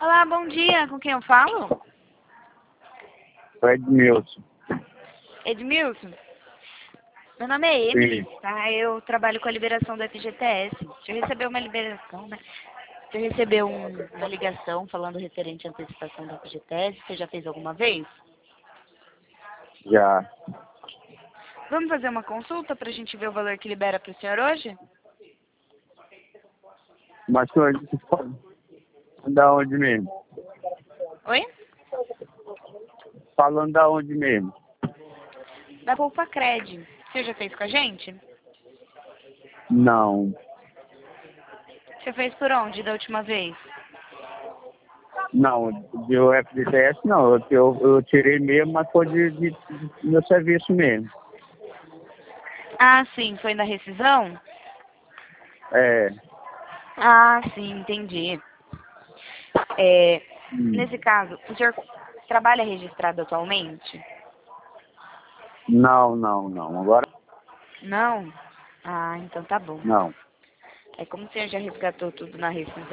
Olá, bom dia. Com quem eu falo? Edmilson. Edmilson? Meu nome é Emily, Sim. tá? Eu trabalho com a liberação do FGTS. Você recebeu uma liberação, né? Você recebeu uma ligação falando referente à antecipação do FGTS. Você já fez alguma vez? Já. Vamos fazer uma consulta para a gente ver o valor que libera para o senhor hoje? Mas hoje você pode da onde mesmo? Oi? Falando da onde mesmo? Da Poupa Cred. Você já fez com a gente? Não. Você fez por onde da última vez? Não, do FGTS não. Eu tirei mesmo, mas foi de meu serviço mesmo. Ah, sim. Foi na rescisão? É. Ah, sim. Entendi. É, Hum. nesse caso, o senhor trabalha registrado atualmente? Não, não, não. Agora Não? Ah, então tá bom. não. É como o senhor já resgatou tudo na rescisão.